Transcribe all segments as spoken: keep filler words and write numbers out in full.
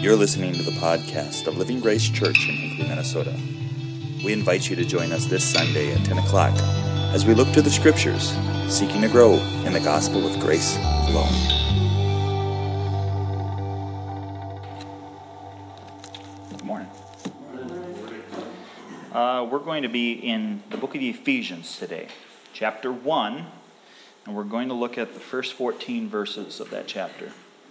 You're listening to the podcast of Living Grace Church in Hinckley, Minnesota. We invite you to join us this Sunday at ten o'clock as we look to the Scriptures, seeking to grow in the gospel of grace alone. Good morning. Uh, we're going to be in the book of Ephesians today, chapter one, and we're going to look at the first fourteen verses of that chapter.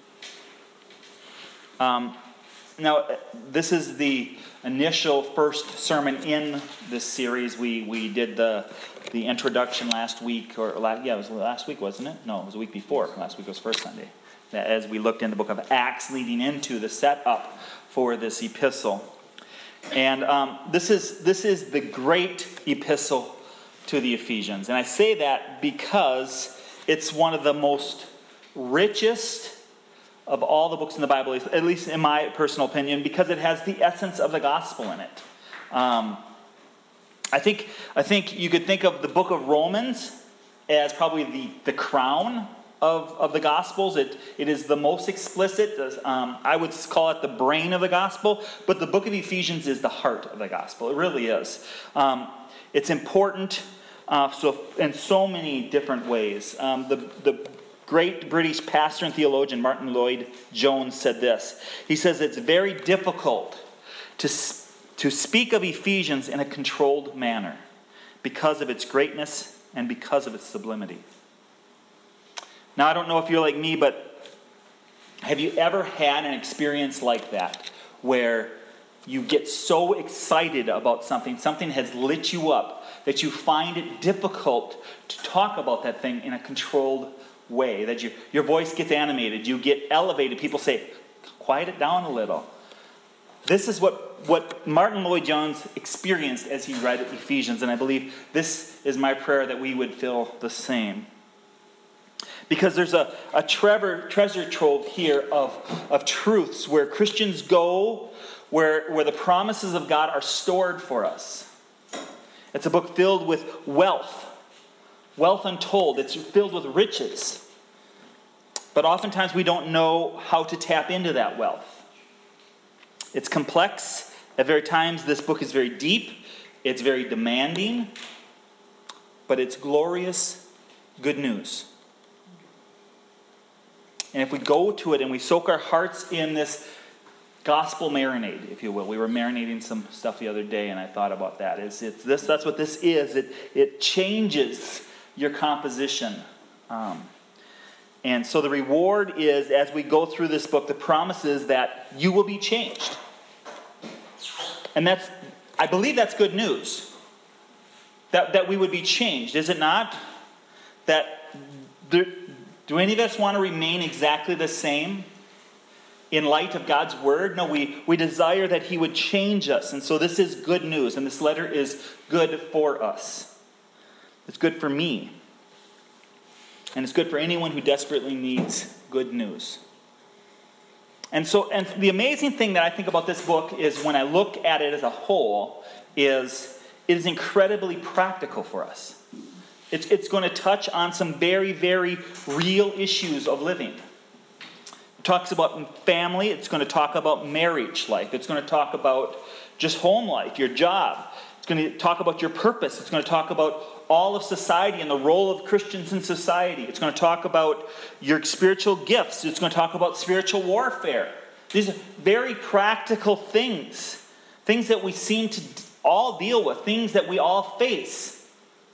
Um, now, this is the initial first sermon in this series. We we did the the introduction last week, or last, yeah, it was last week, wasn't it? No, it was a week before. Last week was first Sunday. As we looked in the book of Acts, leading into the setup for this epistle, and um, this is this is the great epistle to the Ephesians, and I say that because it's one of the most richest of all the books in the Bible, at least in my personal opinion, because it has the essence of the gospel in it. Um, I think I think you could think of the book of Romans as probably the, the crown of, of the Gospels. It it is the most explicit. Um, I would call it the brain of the gospel, but the book of Ephesians is the heart of the gospel. It really is. Um, it's important uh, so in so many different ways. Um, the the great British pastor and theologian Martin Lloyd-Jones said this. He says it's very difficult to, to speak of Ephesians in a controlled manner because of its greatness and because of its sublimity. Now, I don't know if you're like me, but have you ever had an experience like that where you get so excited about something, something has lit you up, that you find it difficult to talk about that thing in a controlled way, that you, your voice gets animated, you get elevated, people say, quiet it down a little. This is what, what Martin Lloyd-Jones experienced as he read Ephesians, and I believe this is my prayer that we would feel the same. Because there's a, a treasure, treasure trove here of, of truths where Christians go, where, where the promises of God are stored for us. It's a book filled with wealth. Wealth untold. It's filled with riches. But oftentimes we don't know how to tap into that wealth. It's complex. At very times this book is very deep. It's very demanding. But it's glorious good news. And if we go to it and we soak our hearts in this gospel marinade, if you will. We were marinating some stuff the other day and I thought about that. It's, it's this, that's what this is. It, it changes your composition. Um, and so the reward is, as we go through this book, the promise is that you will be changed. And that's, I believe that's good news. That, that we would be changed, is it not? That, do, do any of us want to remain exactly the same in light of God's word? No, we, we desire that he would change us. And so this is good news, and this letter is good for us. It's good for me. And it's good for anyone who desperately needs good news. And so, and the amazing thing that I think about this book is when I look at it as a whole, is it is incredibly practical for us. It's, it's going to touch on some very, very real issues of living. It talks about family. It's going to talk about marriage life. It's going to talk about just home life, your job. It's going to talk about your purpose. It's going to talk about all of society and the role of Christians in society. It's going to talk about your spiritual gifts. It's going to talk about spiritual warfare. These are very practical things. Things that we seem to all deal with. Things that we all face.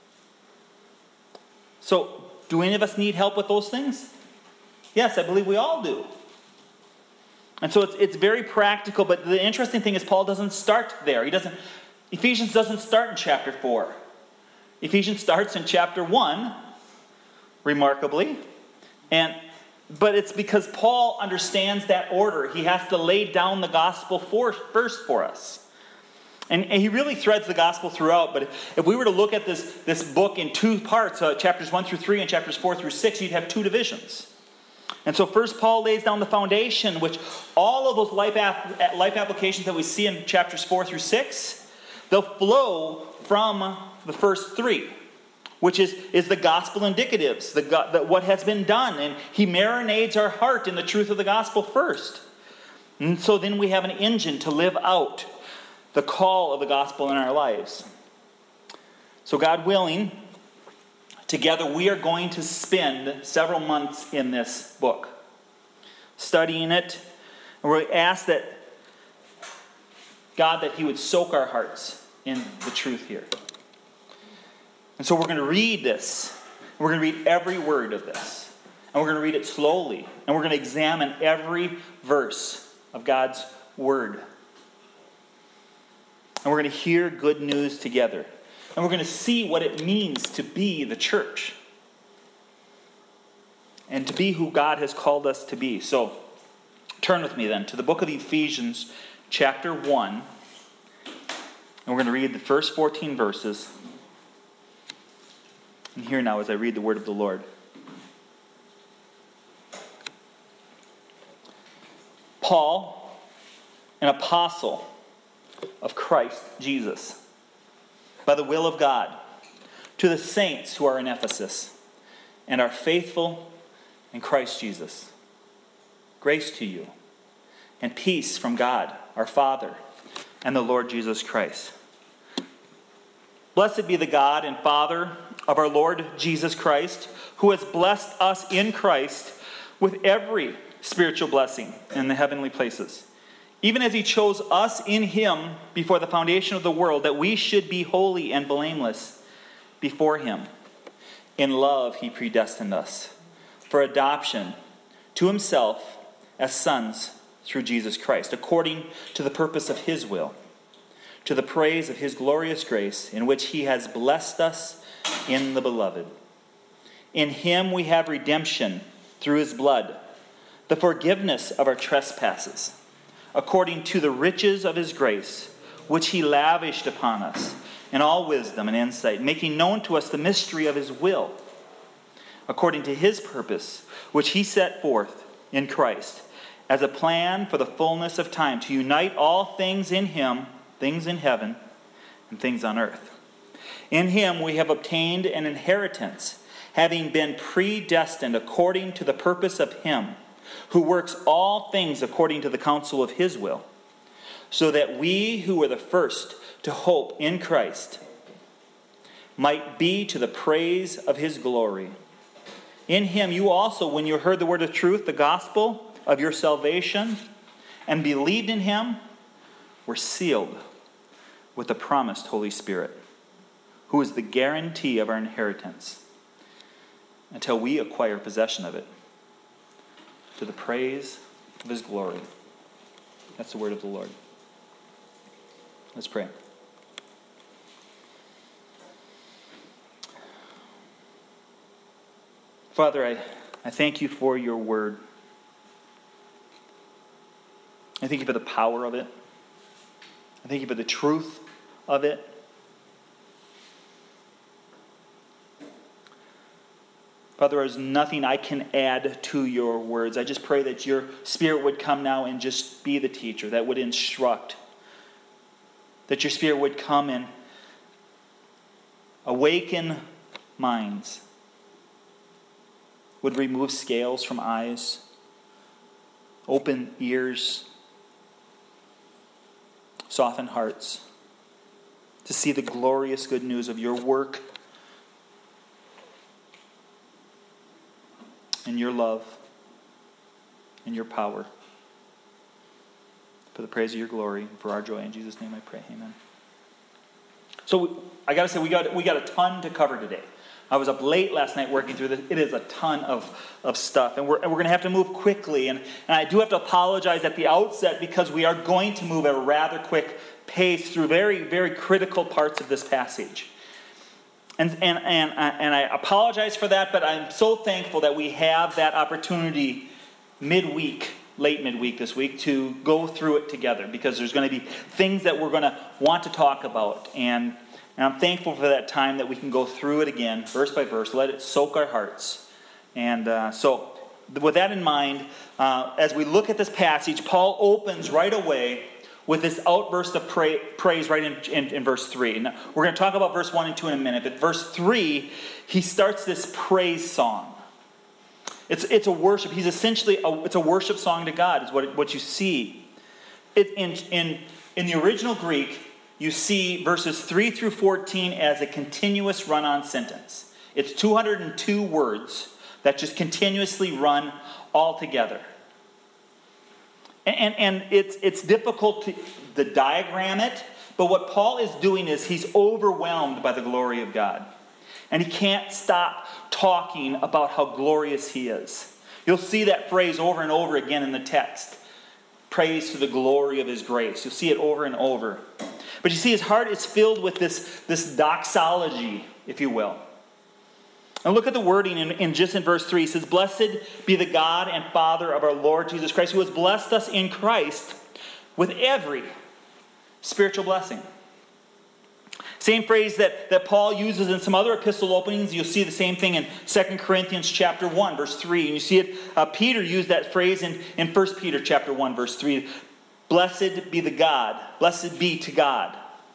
So, do any of us need help with those things? Yes, I believe we all do. And so it's, it's very practical, but the interesting thing is Paul doesn't start there. He doesn't... Ephesians doesn't start in chapter four. Ephesians starts in chapter one, remarkably. And but it's because Paul understands that order. He has to lay down the gospel for, first for us. And, and he really threads the gospel throughout. But if, if we were to look at this, this book in two parts, uh, chapters one through three and chapters four through six, you'd have two divisions. And so first Paul lays down the foundation, which all of those life, ap- life applications that we see in chapters four through six, they'll flow from the first three. which is, is the gospel indicatives, the, the what has been done. And he marinades our heart in the truth of the gospel first. And so then we have an engine to live out the call of the gospel in our lives. So God willing, together we are going to spend several months in this book, studying it. And we ask that God, that He would soak our hearts in the truth here. And so we're going to read this. We're going to read every word of this. And we're going to read it slowly. And we're going to examine every verse of God's Word. And we're going to hear good news together. And we're going to see what it means to be the church. And to be who God has called us to be. So, turn with me then to the book of Ephesians, chapter one. And we're going to read the first fourteen verses. And hear now as I read the word of the Lord. Paul, an apostle of Christ Jesus, by the will of God, to the saints who are in Ephesus and are faithful in Christ Jesus. Grace to you and peace from God, our Father, and the Lord Jesus Christ. Blessed be the God and Father of our Lord Jesus Christ, who has blessed us in Christ with every spiritual blessing in the heavenly places, even as He chose us in Him before the foundation of the world, that we should be holy and blameless before Him. In love He predestined us for adoption to Himself as sons through Jesus Christ, according to the purpose of His will, to the praise of His glorious grace, in which He has blessed us in the Beloved. In Him we have redemption through His blood, the forgiveness of our trespasses, according to the riches of His grace, which He lavished upon us in all wisdom and insight, making known to us the mystery of His will, according to His purpose, which He set forth in Christ, as a plan for the fullness of time, to unite all things in Him, things in heaven and things on earth. In Him we have obtained an inheritance, having been predestined according to the purpose of Him, who works all things according to the counsel of His will, so that we who were the first to hope in Christ might be to the praise of His glory. In Him you also, when you heard the word of truth, the gospel of your salvation, and believed in Him, were sealed with the promised Holy Spirit, who is the guarantee of our inheritance, until we acquire possession of it, to the praise of His glory. That's the word of the Lord. Let's pray. Father, I, I thank You for Your word. I thank You for the power of it. I thank You for the truth of it. Father, there's nothing I can add to Your words. I just pray that Your Spirit would come now and just be the teacher, that would instruct. That Your Spirit would come and awaken minds, would remove scales from eyes, open ears, soften hearts, to see the glorious good news of Your work and Your love and Your power. For the praise of Your glory, for our joy. In Jesus' name I pray. Amen. So I got to say, we got we got a ton to cover today. I was up late last night working through this. It is a ton of, of stuff. And we're, and we're going to have to move quickly. And, and I do have to apologize at the outset because we are going to move at a rather quick pace through very, very critical parts of this passage. And, and, and, and I apologize for that, but I'm so thankful that we have that opportunity midweek, late midweek this week, to go through it together, because there's going to be things that we're going to want to talk about. And, and I'm thankful for that time that we can go through it again, verse by verse, let it soak our hearts. And uh, so, with that in mind, uh, as we look at this passage, Paul opens right away with this outburst of pra- praise right in, in, in verse three. Now, we're going to talk about verse one and two in a minute, but verse three, he starts this praise song. It's, it's a worship. He's essentially, a, it's a worship song to God, is what, what you see. it, in, in, in the original Greek, you see verses three through fourteen as a continuous run-on sentence. It's two hundred two words that just continuously run all together. And, and, and it's, it's difficult to, to diagram it, but what Paul is doing is he's overwhelmed by the glory of God. And he can't stop talking about how glorious he is. You'll see that phrase over and over again in the text. Praise to the glory of his grace. You'll see it over and over. But you see, his heart is filled with this, this doxology, if you will. And look at the wording in, in just in verse three. It says, "Blessed be the God and Father of our Lord Jesus Christ, who has blessed us in Christ with every spiritual blessing." Same phrase that, that Paul uses in some other epistle openings. You'll see the same thing in Second Corinthians chapter one, verse three. And you see it, uh, Peter used that phrase in, in First Peter chapter one, verse three. Blessed be the God. Blessed be to God.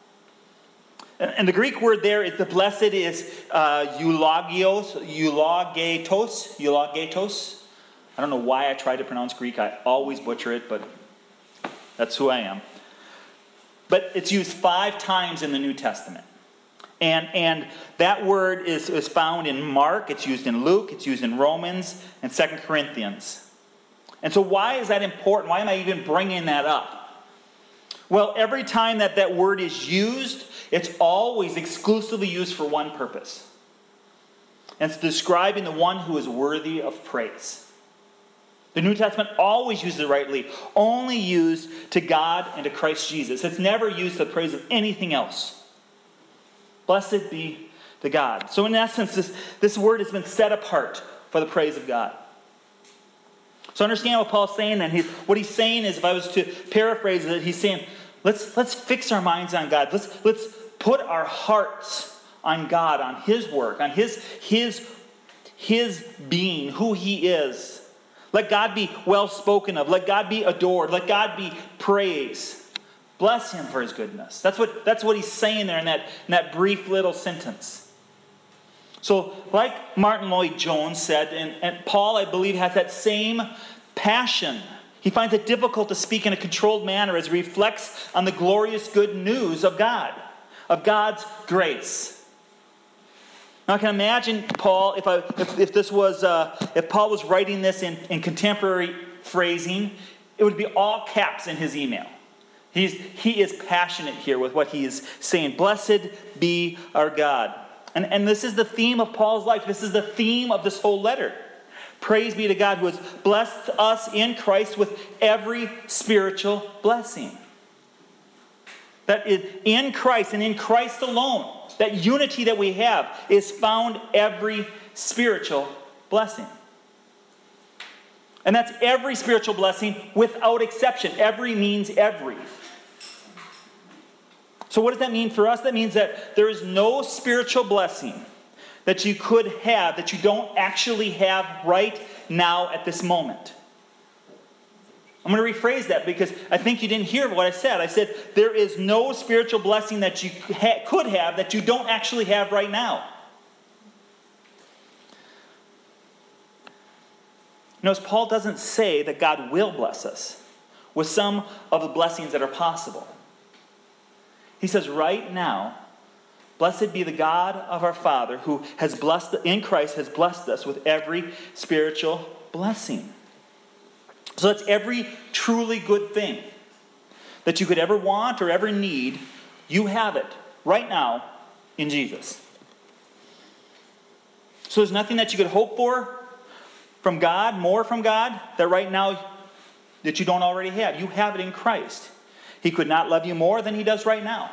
And, and the Greek word there is the blessed is uh, eulogios, eulogetos, eulogetos. I don't know why I try to pronounce Greek. I always butcher it, but that's who I am. But it's used five times in the New Testament. And, and that word is, is found in Mark, it's used in Luke, it's used in Romans, and Second Corinthians. And so why is that important? Why am I even bringing that up? Well, every time that that word is used, it's always exclusively used for one purpose. And it's describing the one who is worthy of praise. The New Testament always uses it rightly, only used to God and to Christ Jesus. It's never used to the praise of anything else. Blessed be to God. So in essence, this, this word has been set apart for the praise of God. So understand what Paul's saying then. He, what he's saying is, if I was to paraphrase it, he's saying, let's, let's fix our minds on God. Let's, let's put our hearts on God, on his work, on his, his, his being, who he is. Let God be well spoken of. Let God be adored. Let God be praised. Bless him for his goodness. That's what, that's what he's saying there in that, in that brief little sentence. So, like Martin Lloyd-Jones said, and, and Paul, I believe, has that same passion. He finds it difficult to speak in a controlled manner as he reflects on the glorious good news of God, of God's grace. Now, I can imagine Paul, if I, if, if this was, uh, if Paul was writing this in, in contemporary phrasing, it would be all caps in his email. He's, he is passionate here with what he is saying. Blessed be our God. And, and this is the theme of Paul's life. This is the theme of this whole letter. Praise be to God who has blessed us in Christ with every spiritual blessing. That is in Christ and in Christ alone, that unity that we have is found every spiritual blessing. And that's every spiritual blessing without exception. Every means every. So what does that mean for us? That means that there is no spiritual blessing that you could have that you don't actually have right now at this moment. I'm going to rephrase that because I think you didn't hear what I said. I said there is no spiritual blessing that you ha- could have that you don't actually have right now. Notice Paul doesn't say that God will bless us with some of the blessings that are possible. He says right now, blessed be the God of our Father who has blessed, in Christ has blessed us with every spiritual blessing. So that's every truly good thing that you could ever want or ever need. You have it right now in Jesus. So there's nothing that you could hope for from God, more from God, that right now that you don't already have. You have it in Christ. He could not love you more than he does right now.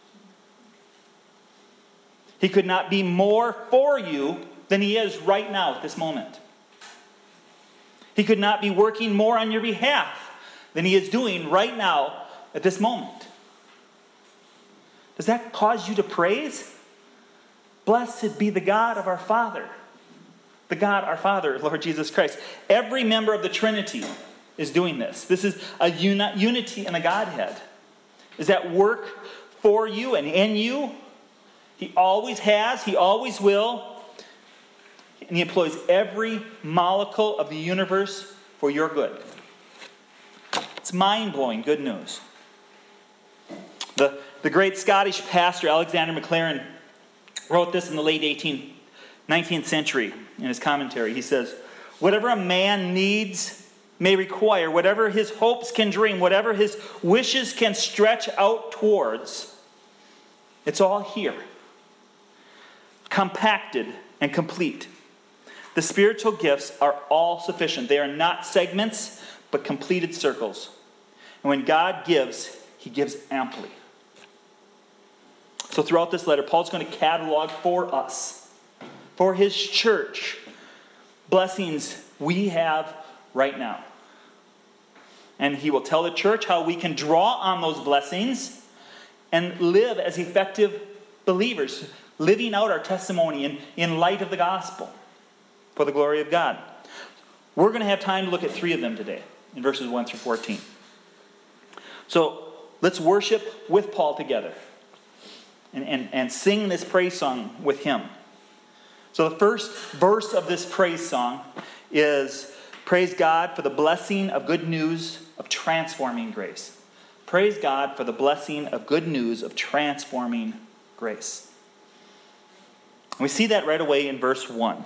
He could not be more for you than he is right now at this moment. He could not be working more on your behalf than he is doing right now at this moment. Does that cause you to praise? Blessed be the God of our Father. The God, our Father, Lord Jesus Christ. Every member of the Trinity is doing this. This is a uni- unity in the Godhead. Is that work for you and in you? He always has. He always will. And he employs every molecule of the universe for your good. It's mind-blowing good news. The, the great Scottish pastor Alexander Maclaren wrote this in the late eighteenth, nineteenth century in his commentary. He says, whatever a man needs may require, whatever his hopes can dream, whatever his wishes can stretch out towards, it's all here, compacted and complete. The spiritual gifts are all sufficient. They are not segments, but completed circles. And when God gives, he gives amply. So throughout this letter, Paul's going to catalog for us, for his church, blessings we have right now. And he will tell the church how we can draw on those blessings and live as effective believers, living out our testimony in, in light of the gospel for the glory of God. We're going to have time to look at three of them today in verses one through fourteen. So let's worship with Paul together and, and, and sing this praise song with him. So the first verse of this praise song is, praise God for the blessing of good news of transforming grace. Praise God for the blessing of good news of transforming grace. And we see that right away in verse one.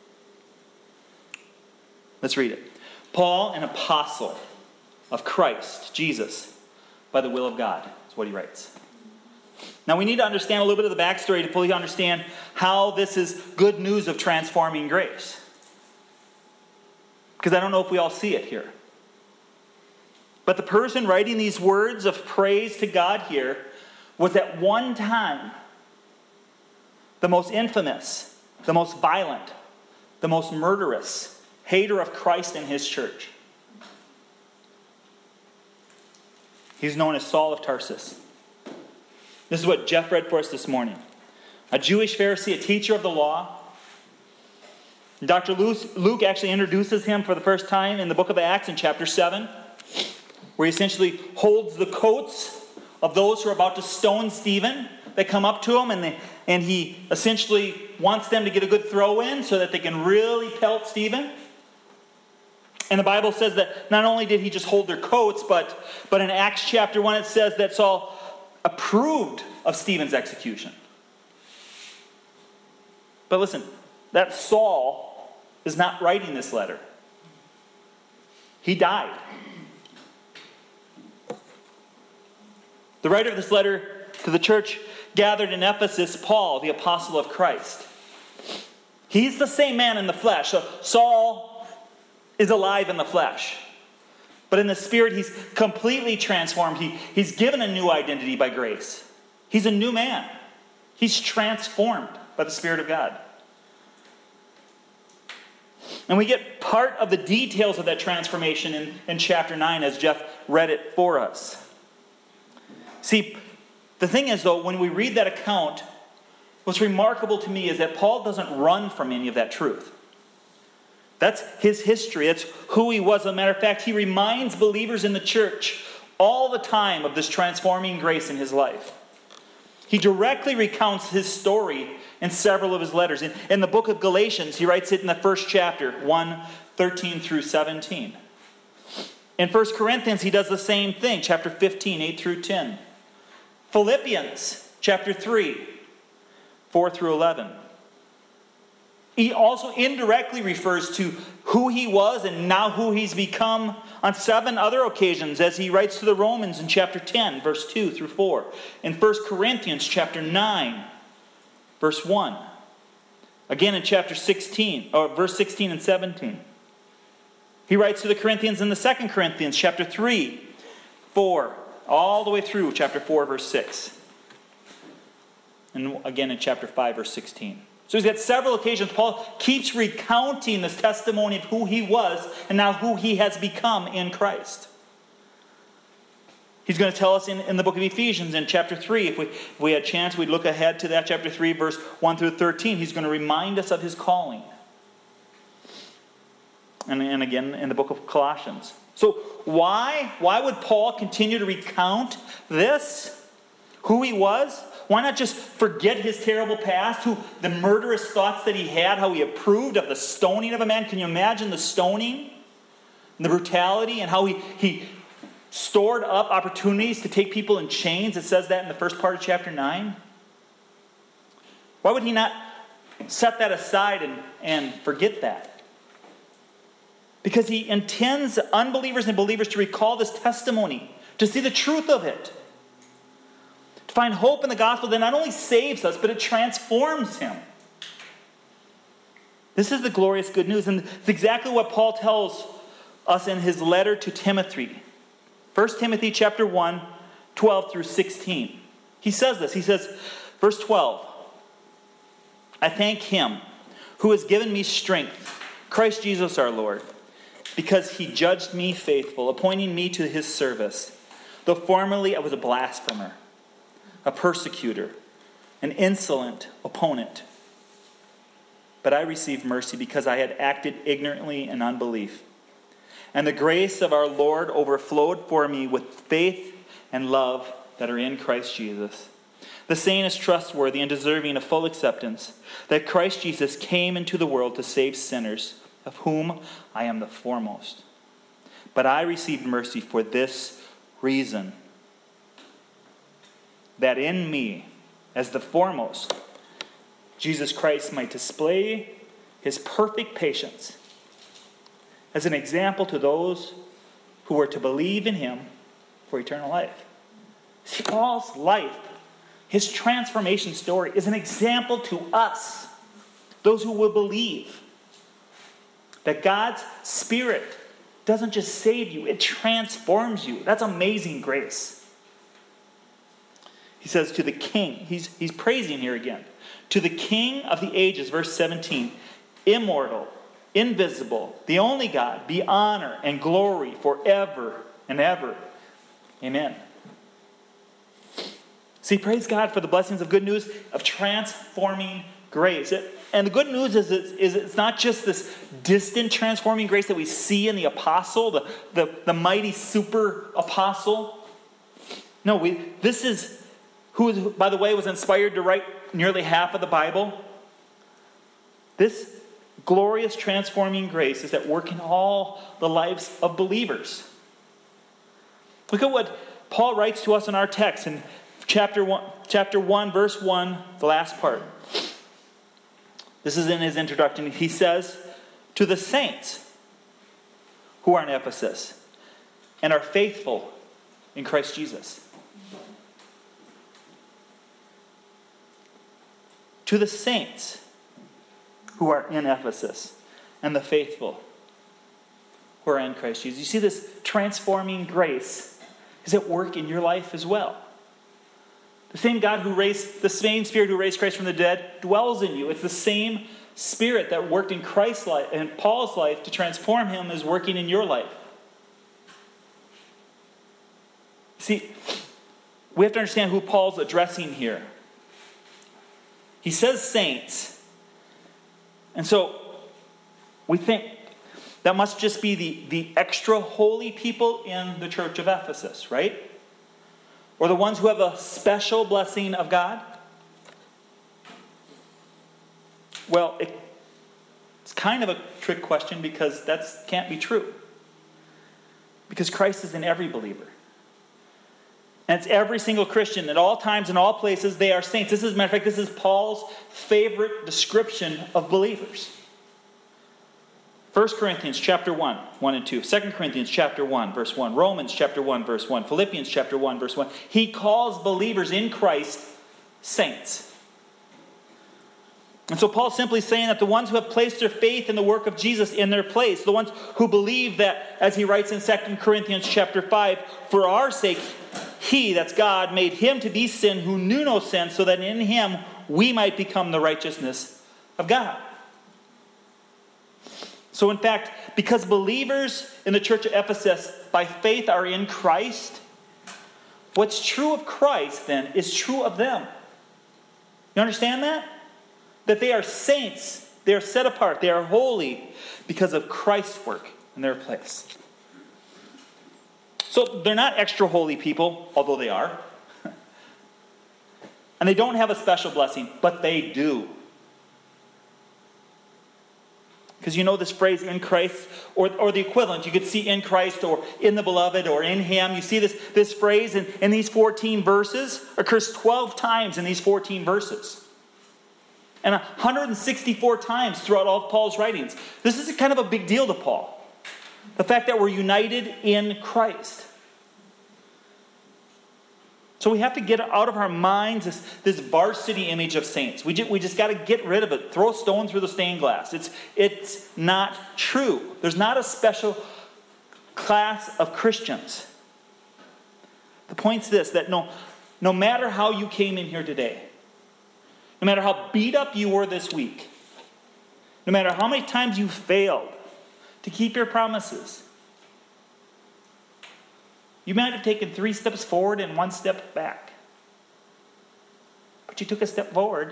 Let's read it. Paul, an apostle of Christ, Jesus, by the will of God, is what he writes. Now we need to understand a little bit of the backstory to fully understand how this is good news of transforming grace. Because I don't know if we all see it here. But the person writing these words of praise to God here was at one time the most infamous, the most violent, the most murderous hater of Christ and his church. He's known as Saul of Tarsus. This is what Jeff read for us this morning. A Jewish Pharisee, a teacher of the law. Doctor Luke actually introduces him for the first time in the book of Acts in chapter seven, where he essentially holds the coats of those who are about to stone Stephen. They come up to him and, they, and he essentially wants them to get a good throw in so that they can really pelt Stephen. And the Bible says that not only did he just hold their coats, but, but in Acts chapter one it says that Saul approved of Stephen's execution. But listen, that Saul is not writing this letter. He died. The writer of this letter to the church gathered in Ephesus, Paul, the apostle of Christ. He's the same man in the flesh. So Saul is alive in the flesh. But in the spirit, he's completely transformed. He, he's given a new identity by grace. He's a new man. He's transformed by the Spirit of God. And we get part of the details of that transformation in, in chapter nine as Jeff read it for us. See, the thing is, though, when we read that account, what's remarkable to me is that Paul doesn't run from any of that truth. That's his history. That's who he was. As a matter of fact, he reminds believers in the church all the time of this transforming grace in his life. He directly recounts his story in several of his letters. In, in the book of Galatians, he writes it in the first chapter, one, thirteen through seventeen. In First Corinthians, he does the same thing, chapter fifteen, eight through ten. Philippians, chapter three, four through eleven. He also indirectly refers to who he was and now who he's become on seven other occasions as he writes to the Romans in chapter ten, verse two through four. In First Corinthians chapter nine, verse one. Again in chapter sixteen, or verse sixteen and seventeen. He writes to the Corinthians in the Second Corinthians chapter three, four, all the way through chapter four, verse six. And again in chapter five, verse sixteen. So he's got several occasions. Paul keeps recounting this testimony of who he was and now who he has become in Christ. He's going to tell us in, in the book of Ephesians in chapter three. If we, if we had a chance, we'd look ahead to that chapter three, verse one through thirteen. He's going to remind us of his calling. And, and again in the book of Colossians. So why? Why would Paul continue to recount this? Who he was? Why not just forget his terrible past, who the murderous thoughts that he had, how he approved of the stoning of a man? Can you imagine the stoning, and the brutality, and how he, he stored up opportunities to take people in chains. It says that in the first part of chapter nine. Why would he not set that aside and, and forget that? Because he intends unbelievers and believers to recall this testimony, to see the truth of it, to find hope in the gospel that not only saves us, but it transforms him. This is the glorious good news, and it's exactly what Paul tells us in his letter to Timothy. First Timothy chapter one, twelve through sixteen. He says this. He says, verse twelve, I thank him who has given me strength, Christ Jesus our Lord, because he judged me faithful, appointing me to his service. Though formerly I was a blasphemer, a persecutor, an insolent opponent. But I received mercy because I had acted ignorantly in unbelief. And the grace of our Lord overflowed for me with faith and love that are in Christ Jesus. The saying is trustworthy and deserving of full acceptance, that Christ Jesus came into the world to save sinners, of whom I am the foremost. But I received mercy for this reason, that in me, as the foremost, Jesus Christ might display his perfect patience as an example to those who are to believe in him for eternal life. See, Paul's life, his transformation story, is an example to us, those who will believe, that God's Spirit doesn't just save you, it transforms you. That's amazing grace. He says to the King, he's, he's praising here again, to the King of the ages, verse seventeen, immortal, invisible, the only God, be honor and glory forever and ever. Amen. See, praise God for the blessings of good news of transforming grace. It, and the good news is, is, is it's not just this distant transforming grace that we see in the apostle, the, the, the mighty super apostle. No, we this is who, by the way, was inspired to write nearly half of the Bible. This glorious transforming grace is at work in all the lives of believers. Look at what Paul writes to us in our text in chapter one, chapter one, verse one, the last part. This is in his introduction. He says, to the saints who are in Ephesus and are faithful in Christ Jesus. To the saints who are in Ephesus and the faithful who are in Christ Jesus. You see, this transforming grace is at work in your life as well. The same God who raised, the same Spirit who raised Christ from the dead dwells in you. It's the same Spirit that worked in Christ's life and Paul's life to transform him is working in your life. See, we have to understand who Paul's addressing here. He says saints. And so we think that must just be the, the extra holy people in the church of Ephesus, right? Or the ones who have a special blessing of God? Well, it, it's kind of a trick question because that can't be true. Because Christ is in every believer. And it's every single Christian. At all times, in all places, they are saints. This is, as a matter of fact, this is Paul's favorite description of believers. First Corinthians chapter one, one and two. Second Corinthians chapter one, verse one. Romans chapter one, verse one. Philippians chapter one, verse one. He calls believers in Christ saints. And so Paul's simply saying that the ones who have placed their faith in the work of Jesus in their place, the ones who believe that, as he writes in Second Corinthians chapter five, for our sake, he, that's God, made him to be sin who knew no sin, so that in him we might become the righteousness of God. So in fact, because believers in the church of Ephesus by faith are in Christ, what's true of Christ then is true of them. You understand that? That they are saints, they are set apart, they are holy because of Christ's work in their place. So they're not extra holy people, although they are. And they don't have a special blessing, but they do. Because you know this phrase, in Christ, or, or the equivalent. You could see in Christ or in the beloved or in him. You see this, this phrase in, in these fourteen verses occurs twelve times in these fourteen verses. And one hundred sixty-four times throughout all of Paul's writings. This is kind of a big deal to Paul. The fact that we're united in Christ. So we have to get out of our minds this, this varsity image of saints. We just, we just got to get rid of it. Throw a stone through the stained glass. It's, it's not true. There's not a special class of Christians. The point's this, that no, no matter how you came in here today, no matter how beat up you were this week, no matter how many times you failed to keep your promises, you might have taken three steps forward and one step back. But you took a step forward.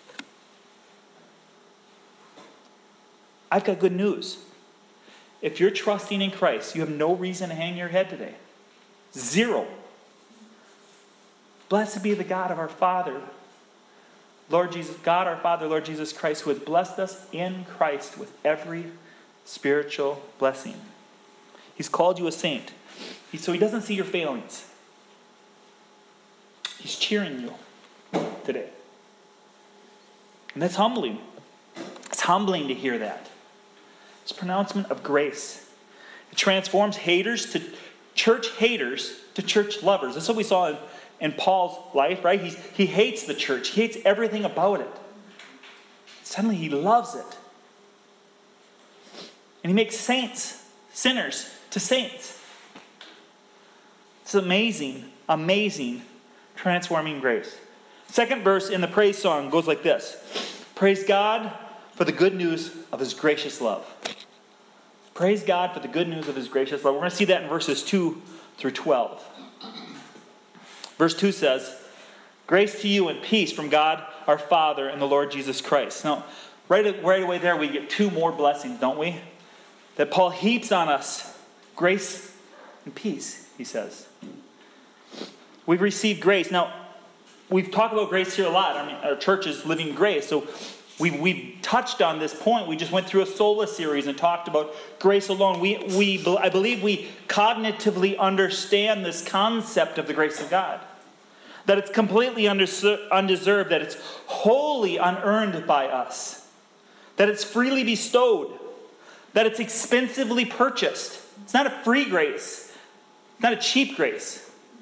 I've got good news. If you're trusting in Christ, you have no reason to hang your head today. Zero. Blessed be the God of our Father, Lord Jesus, God our Father, Lord Jesus Christ, who has blessed us in Christ with every spiritual blessing. He's called you a saint. He, so he doesn't see your failings. He's cheering you today. And that's humbling. It's humbling to hear that. It's pronouncement of grace. It transforms haters to church haters to church lovers. That's what we saw in, in Paul's life, right? He's, he hates the church. He hates everything about it. Suddenly he loves it. And he makes saints, sinners, to saints. It's amazing, amazing transforming grace. Second verse in the praise song goes like this. Praise God for the good news of his gracious love. Praise God for the good news of his gracious love. We're going to see that in verses two through twelve. Verse two says, grace to you and peace from God our Father and the Lord Jesus Christ. Now, right, right away there we get two more blessings, don't we? That Paul heaps on us. Grace and peace, he says. We've received grace. Now, we've talked about grace here a lot. I mean, our church is living grace. So we, we've touched on this point. We just went through a sola series and talked about grace alone. We, we, I believe we cognitively understand this concept of the grace of God. That it's completely undeserved. That it's wholly unearned by us. That it's freely bestowed. That it's expensively purchased. It's not a free grace. It's not a cheap grace.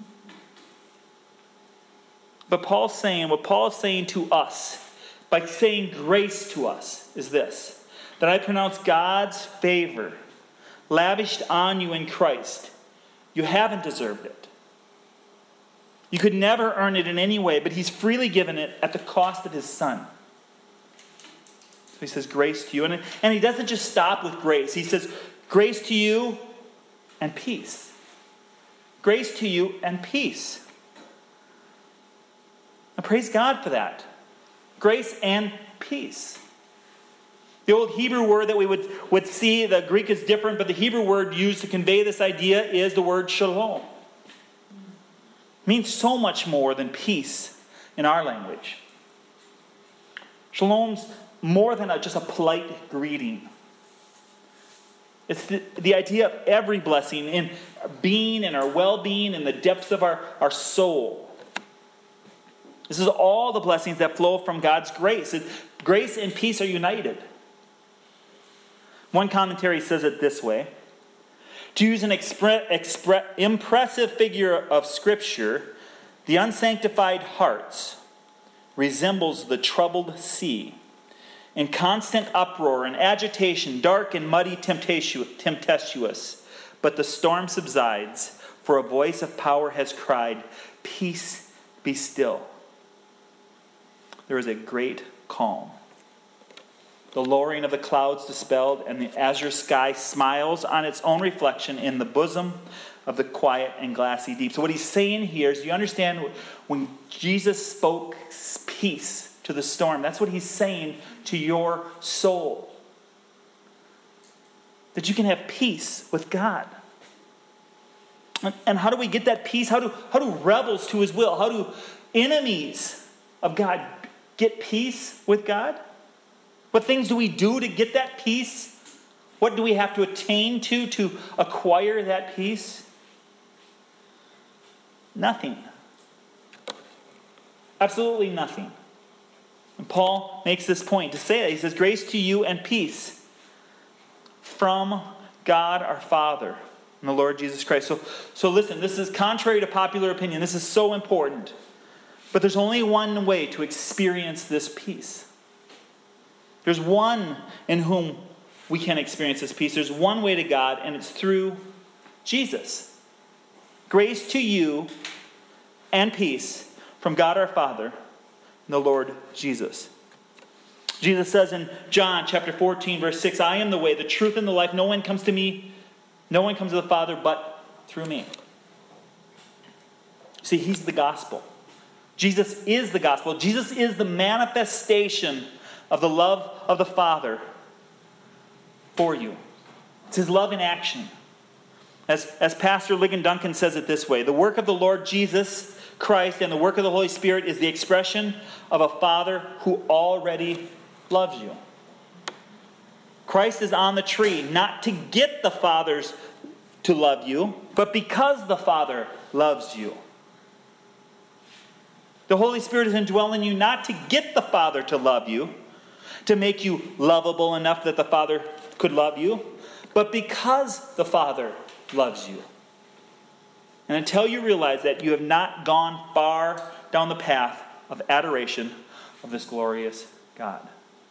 But Paul's saying, what Paul is saying to us, by saying grace to us, is this. That I pronounce God's favor, lavished on you in Christ. You haven't deserved it. You could never earn it in any way, but he's freely given it at the cost of his Son. So he says grace to you. And, and he doesn't just stop with grace. He says grace to you and peace. Grace to you and peace. Now praise God for that. Grace and peace. The old Hebrew word that we would, would see, the Greek is different, but the Hebrew word used to convey this idea is the word shalom. It means so much more than peace in our language. Shalom's more than a, just a polite greeting. It's the, the idea of every blessing in our being and our well-being in the depths of our, our soul. This is all the blessings that flow from God's grace. It, grace and peace are united. One commentary says it this way. To use an expre- expre- impressive figure of Scripture, the unsanctified heart resembles the troubled sea. In constant uproar and agitation, dark and muddy tempestuous. But the storm subsides, for a voice of power has cried, peace, be still. There is a great calm. The lowering of the clouds dispelled, and the azure sky smiles on its own reflection in the bosom of the quiet and glassy deep. So what he's saying here is, you understand when Jesus spoke peace to the storm, that's what he's saying to your soul. That you can have peace with God. And how do we get that peace? How do, how do rebels to his will, how do enemies of God get peace with God? What things do we do to get that peace What do we have to attain to to acquire that peace? Nothing. Absolutely nothing. And Paul makes this point to say that. He says, grace to you and peace from God our Father and the Lord Jesus Christ. So, so listen, this is contrary to popular opinion. This is so important. But there's only one way to experience this peace. There's one in whom we can experience this peace. There's one way to God, and it's through Jesus. Grace to you and peace from God our Father and the Lord Jesus. Jesus says in John chapter fourteen, verse six, I am the way, the truth, and the life. No one comes to me, no one comes to the Father but through me. See, he's the gospel. Jesus is the gospel. Jesus is the manifestation of the love of the Father for you. It's his love in action. As, as Pastor Ligon Duncan says it this way, the work of the Lord Jesus Christ and the work of the Holy Spirit is the expression of a Father who already loves you. Christ is on the tree not to get the fathers to love you, but because the Father loves you. The Holy Spirit is indwelling you not to get the Father to love you, to make you lovable enough that the Father could love you, but because the Father loves you. And until you realize that, you have not gone far down the path of adoration of this glorious God.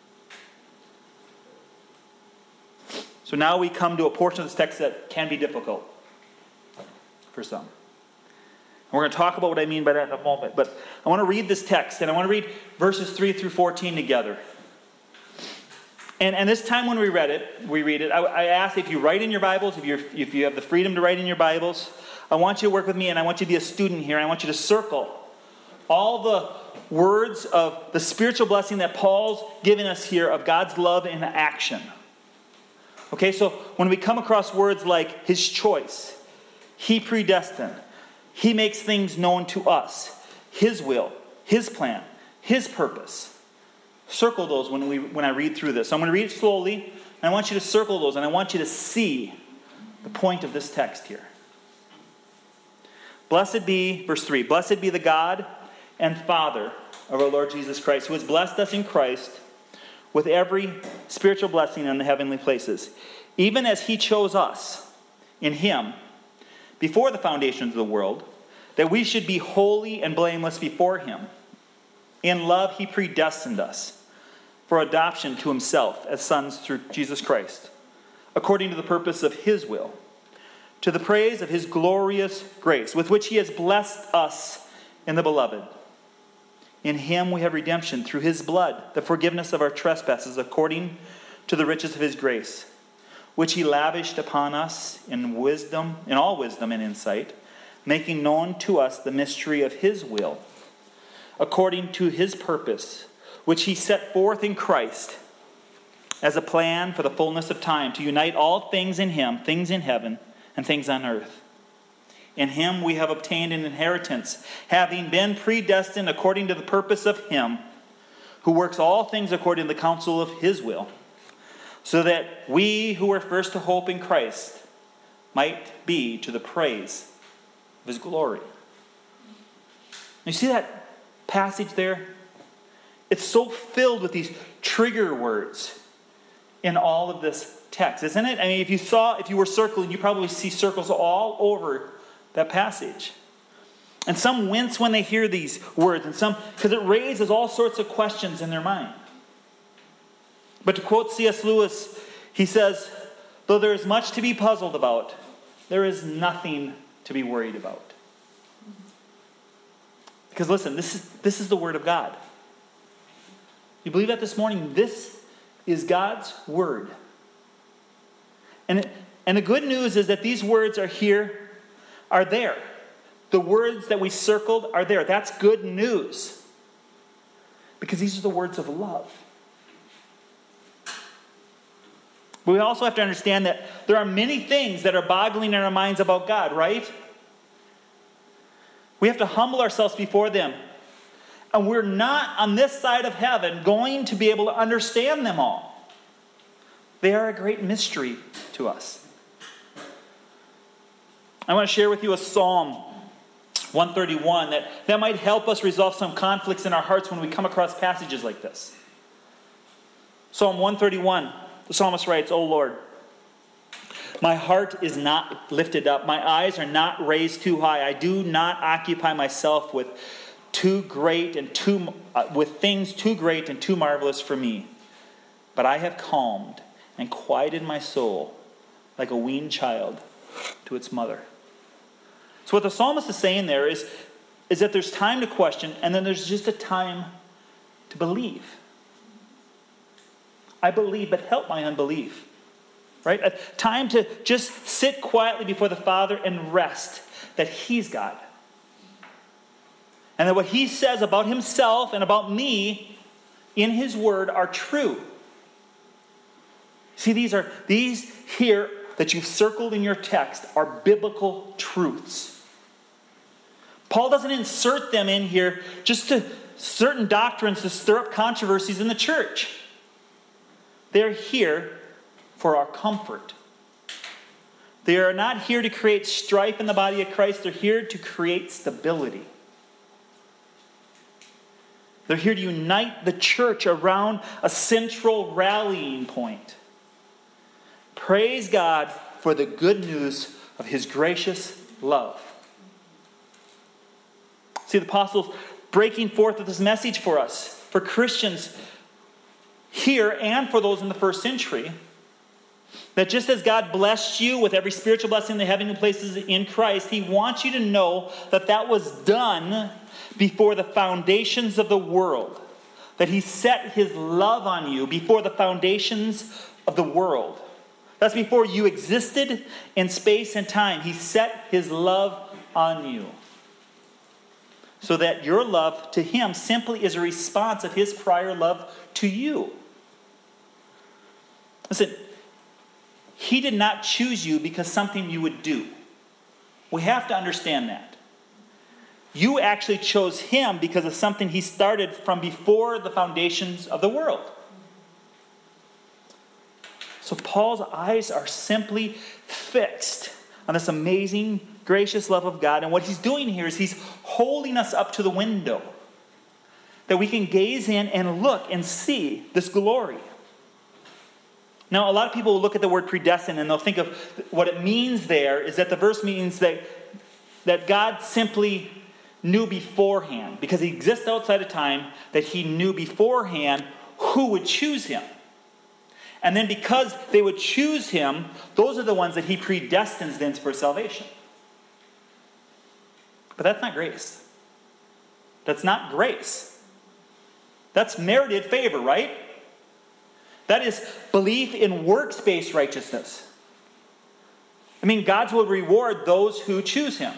So now we come to a portion of this text that can be difficult for some. We're going to talk about what I mean by that in a moment. But I want to read this text, and I want to read verses three through fourteen together. And, and this time when we read it, we read it, I, I ask if you write in your Bibles, if, you're, if you have the freedom to write in your Bibles, I want you to work with me, and I want you to be a student here. I want you to circle all the words of the spiritual blessing that Paul's giving us here of God's love in action. Okay, so when we come across words like his choice, he predestined, he makes things known to us, his will, his plan, his purpose. Circle those when we when I read through this. So I'm going to read it slowly, and I want you to circle those, and I want you to see the point of this text here. Blessed be, verse three, blessed be the God and Father of our Lord Jesus Christ, who has blessed us in Christ with every spiritual blessing in the heavenly places, even as he chose us in him before the foundations of the world, that we should be holy and blameless before him. In love he predestined us for adoption to himself as sons through Jesus Christ, according to the purpose of his will, to the praise of his glorious grace, with which he has blessed us in the beloved. In him we have redemption through his blood, the forgiveness of our trespasses, according to the riches of his grace, which he lavished upon us in wisdom, in all wisdom and insight, making known to us the mystery of his will, according to his purpose, which he set forth in Christ as a plan for the fullness of time, to unite all things in him, things in heaven and things on earth. In him we have obtained an inheritance, having been predestined according to the purpose of him who works all things according to the counsel of his will, so that we who were first to hope in Christ might be to the praise of his glory. You see that passage there? It's so filled with these trigger words in all of this text, isn't it? I mean, if you saw, if you were circling, you probably see circles all over that passage. And some wince when they hear these words, and some, because it raises all sorts of questions in their mind. But to quote C S Lewis, he says, though there is much to be puzzled about, there is nothing to be worried about. Because listen, this is this is the Word of God. You believe that this morning? This is God's Word. And, it, and the good news is that these words are here, are there. The words that we circled are there. That's good news. Because these are the words of love. But we also have to understand that there are many things that are boggling in our minds about God, right? We have to humble ourselves before them. And we're not on this side of heaven going to be able to understand them all. They are a great mystery to us. I want to share with you a Psalm one thirty-one that, that might help us resolve some conflicts in our hearts when we come across passages like this. Psalm one thirty-one, the psalmist writes, O Lord, my heart is not lifted up. My eyes are not raised too high. I do not occupy myself with too great and too uh, with things too great and too marvelous for me. But I have calmed and quieted my soul like a weaned child to its mother. So what the psalmist is saying there is, is that there's time to question, and then there's just a time to believe. I believe, but help my unbelief. Right? A time to just sit quietly before the Father and rest that He's God. And that what He says about Himself and about me in His Word are true. See, these are these here that you've circled in your text are biblical truths. Paul doesn't insert them in here just to certain doctrines to stir up controversies in the church. They're here for our comfort. They are not here to create strife in the body of Christ. They're here to create stability. They're here to unite the church around a central rallying point. Praise God for the good news of His gracious love. See, the apostles breaking forth with this message for us, for Christians here and for those in the first century, that just as God blessed you with every spiritual blessing in the heavenly places in Christ, He wants you to know that that was done before the foundations of the world. That He set His love on you before the foundations of the world. That's before you existed in space and time. He set His love on you. So that your love to Him simply is a response of His prior love to you. Listen, He did not choose you because something you would do. We have to understand that. You actually chose Him because of something He started from before the foundations of the world. So Paul's eyes are simply fixed on this amazing, gracious love of God. And what he's doing here is he's holding us up to the window that we can gaze in and look and see this glory. Now, a lot of people will look at the word predestined and they'll think of what it means there is that the verse means that, that God simply knew beforehand, because He exists outside of time, that He knew beforehand who would choose Him. And then because they would choose Him, those are the ones that He predestines then for salvation. But that's not grace. That's not grace. That's merited favor, right? That is belief in works-based righteousness. I mean, God will reward those who choose Him.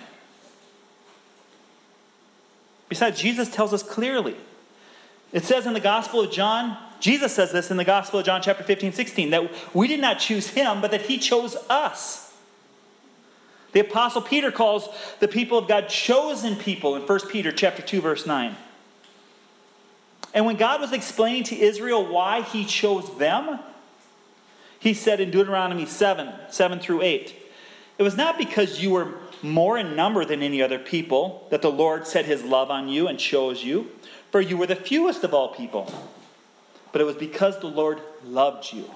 Besides, Jesus tells us clearly. It says in the Gospel of John, Jesus says this in the Gospel of John chapter fifteen, sixteen, that we did not choose Him, but that He chose us. The Apostle Peter calls the people of God chosen people in First Peter chapter two, verse nine. And when God was explaining to Israel why He chose them, He said in Deuteronomy seven, seven through eight, it was not because you were more in number than any other people that the Lord set His love on you and chose you, for you were the fewest of all people. But it was because the Lord loved you.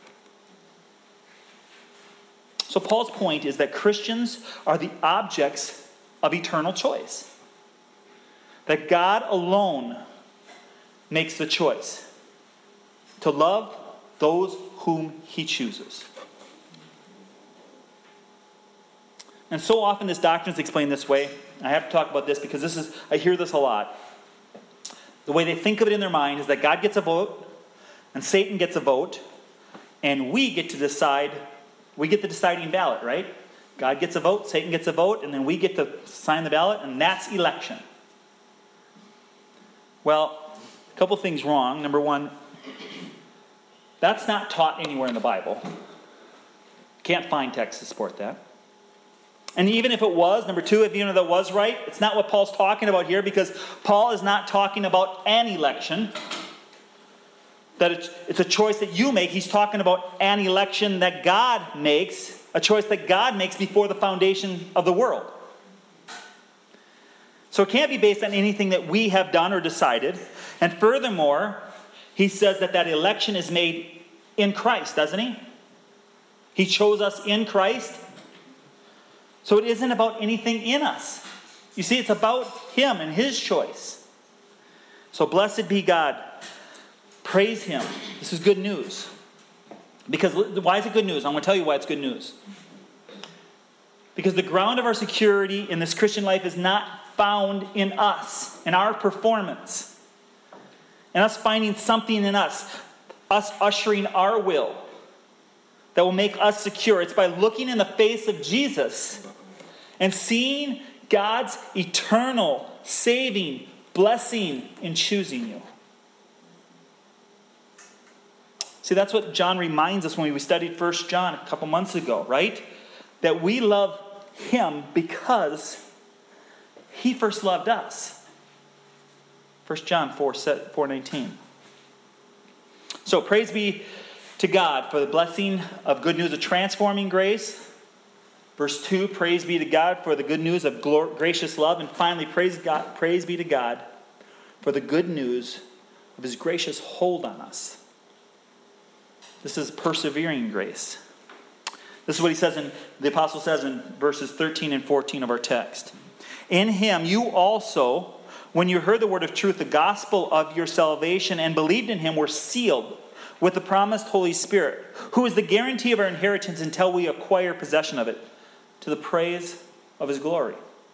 So Paul's point is that Christians are the objects of eternal choice. That God alone makes the choice to love those whom He chooses. And so often this doctrine is explained this way. I have to talk about this because this is I hear this a lot. The way they think of it in their mind is that God gets a vote, and Satan gets a vote, and we get to decide, we get the deciding ballot, right? God gets a vote, Satan gets a vote, and then we get to sign the ballot, and that's election. Well, a couple things wrong. Number one, that's not taught anywhere in the Bible. Can't find text to support that. And even if it was, number two, if even if that was right, it's not what Paul's talking about here, because Paul is not talking about an election. that it's, it's a choice that you make. He's talking about an election that God makes, a choice that God makes before the foundation of the world. So it can't be based on anything that we have done or decided. And furthermore, he says that that election is made in Christ, doesn't he? He chose us in Christ. So it isn't about anything in us. You see, it's about him and his choice. So blessed be God. Praise him. This is good news. Because why is it good news? I'm going to tell you why it's good news. Because the ground of our security in this Christian life is not found in us, in our performance, and us finding something in us, us ushering our will that will make us secure. It's by looking in the face of Jesus and seeing God's eternal, saving, blessing in choosing you. See, that's what John reminds us when we studied First John a couple months ago, right? That we love him because he first loved us. First John four nineteen. So praise be to God for the blessing of good news of transforming grace. Verse two, praise be to God for the good news of glor- gracious love. And finally, praise God, praise be to God for the good news of his gracious hold on us. This is persevering grace. This is what he says in, the apostle says in verses thirteen and fourteen of our text. In him you also, when you heard the word of truth, the gospel of your salvation, and believed in him, were sealed with the promised Holy Spirit, who is the guarantee of our inheritance until we acquire possession of it, to the praise of his glory.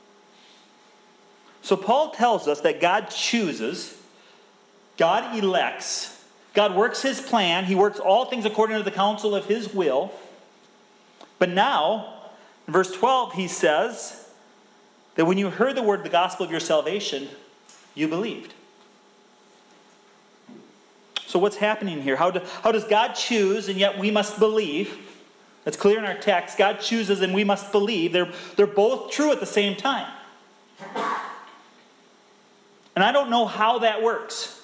So Paul tells us that God chooses, God elects, God works his plan, he works all things according to the counsel of his will. But now, in verse twelve, he says that when you heard the word of the gospel of your salvation, you believed. So what's happening here? How, do, how does God choose and yet we must believe? That's clear in our text. God chooses and we must believe. They're, they're both true at the same time. And I don't know how that works.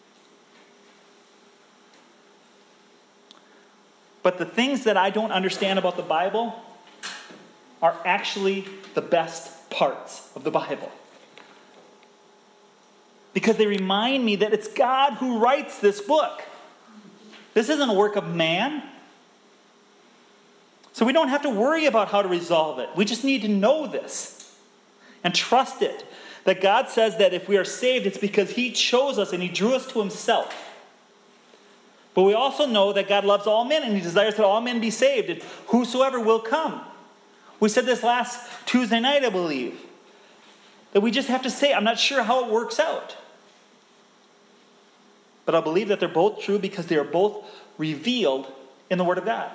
But the things that I don't understand about the Bible are actually the best parts of the Bible. Because they remind me that it's God who writes this book. This isn't a work of man. So we don't have to worry about how to resolve it. We just need to know this and trust it. That God says that if we are saved, it's because he chose us and he drew us to himself. But we also know that God loves all men and he desires that all men be saved, and whosoever will come. We said this last Tuesday night, I believe. That we just have to say, I'm not sure how it works out. But I believe that they're both true because they are both revealed in the Word of God.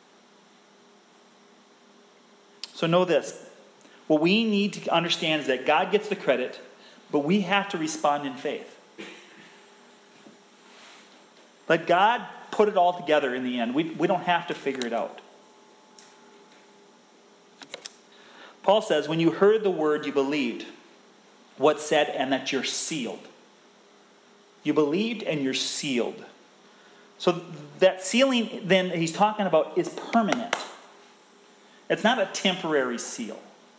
So know this. What we need to understand is that God gets the credit, but we have to respond in faith. Let God put it all together in the end. We, we don't have to figure it out. Paul says, when you heard the word, you believed what's said and that you're sealed. You believed and you're sealed. So that sealing then he's talking about is permanent. It's not a temporary seal.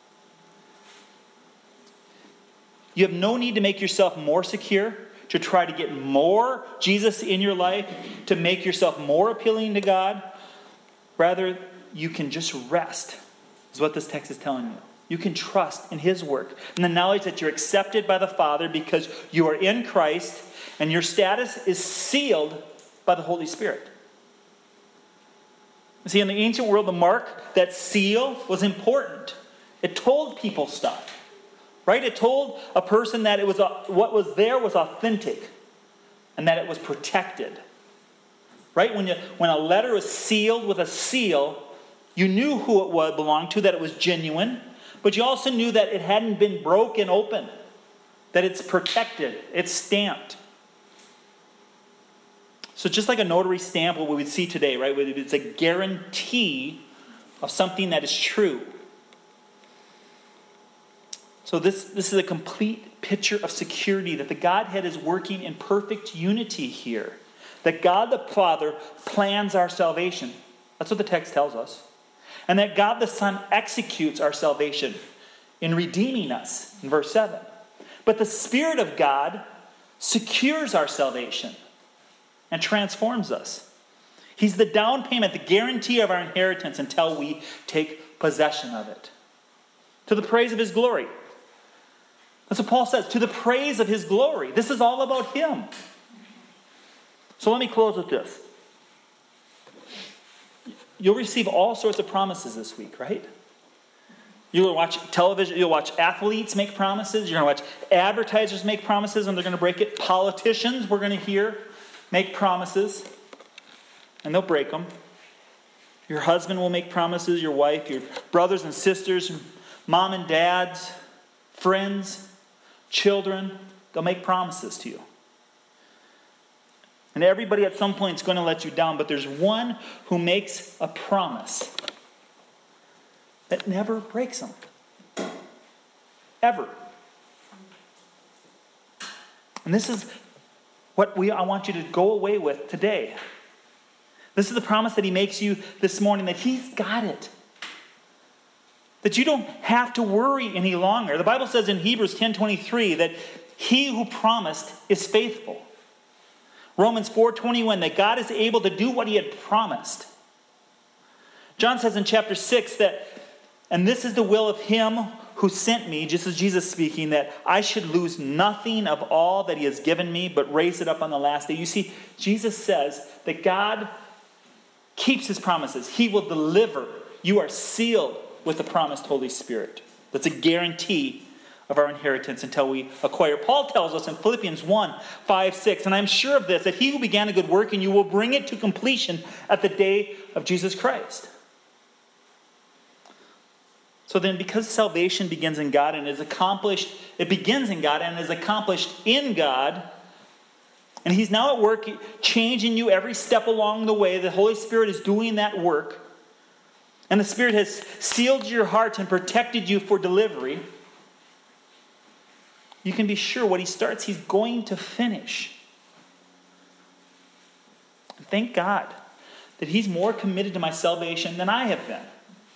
You have no need to make yourself more secure, to try to get more Jesus in your life, to make yourself more appealing to God. Rather, you can just rest, is what this text is telling you. You can trust in his work and the knowledge that you're accepted by the Father because you are in Christ and your status is sealed by the Holy Spirit. You see, in the ancient world, the mark, that seal, was important. It told people stuff. Right? It told a person that it was a, what was there was authentic and that it was protected. Right? When you, when a letter was sealed with a seal, you knew who it was, belonged to, that it was genuine, but you also knew that it hadn't been broken open, that it's protected, it's stamped. So just like a notary stamp, what we would see today, right? It's a guarantee of something that is true. So this, this is a complete picture of security, that the Godhead is working in perfect unity here. that God the Father plans our salvation. That's what the text tells us. And that God the Son executes our salvation in redeeming us, in verse seven. But the Spirit of God secures our salvation and transforms us. He's the down payment, the guarantee of our inheritance until we take possession of it. To the praise of his glory. That's what Paul says, to the praise of his glory. This is all about him. So let me close with this. You'll receive all sorts of promises this week, right? You'll watch television, you'll watch athletes make promises, you're going to watch advertisers make promises and they're going to break it. Politicians, we're going to hear, make promises and they'll break them. Your husband will make promises, your wife, your brothers and sisters, mom and dads, friends, children, they'll make promises to you. And everybody at some point is going to let you down, but there's one who makes a promise that never breaks them. Ever. And this is what we I want you to go away with today. This is the promise that he makes you this morning, that he's got it. That you don't have to worry any longer. The Bible says in Hebrews ten twenty-three that he who promised is faithful. Romans four twenty-one, that God is able to do what he had promised. John says in chapter six that, and this is the will of him who sent me, just as Jesus speaking, that I should lose nothing of all that he has given me, but raise it up on the last day. You see, Jesus says that God keeps his promises. He will deliver. You are sealed with the promised Holy Spirit. That's a guarantee of our inheritance until we acquire. Paul tells us in Philippians one, five, six, and I'm sure of this, that he who began a good work in you will bring it to completion at the day of Jesus Christ. So then, because salvation begins in God and is accomplished, it begins in God and is accomplished in God, and he's now at work changing you every step along the way. The Holy Spirit is doing that work. And the Spirit has sealed your heart and protected you for delivery. You can be sure what he starts, he's going to finish. And thank God that he's more committed to my salvation than I have been.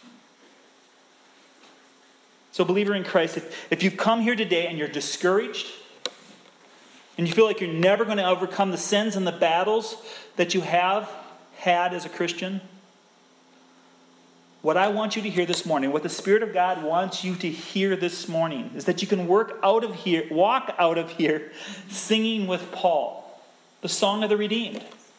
So believer in Christ, if, if you've come here today and you're discouraged, and you feel like you're never going to overcome the sins and the battles that you have had as a Christian, what I want you to hear this morning, what the Spirit of God wants you to hear this morning, is that you can work out of here, walk out of here singing with Paul, the song of the redeemed.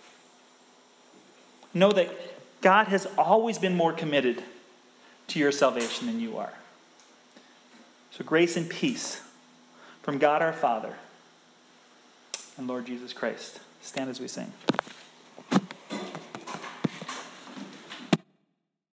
Know that God has always been more committed to your salvation than you are. So grace and peace from God our Father and Lord Jesus Christ. Stand as we sing.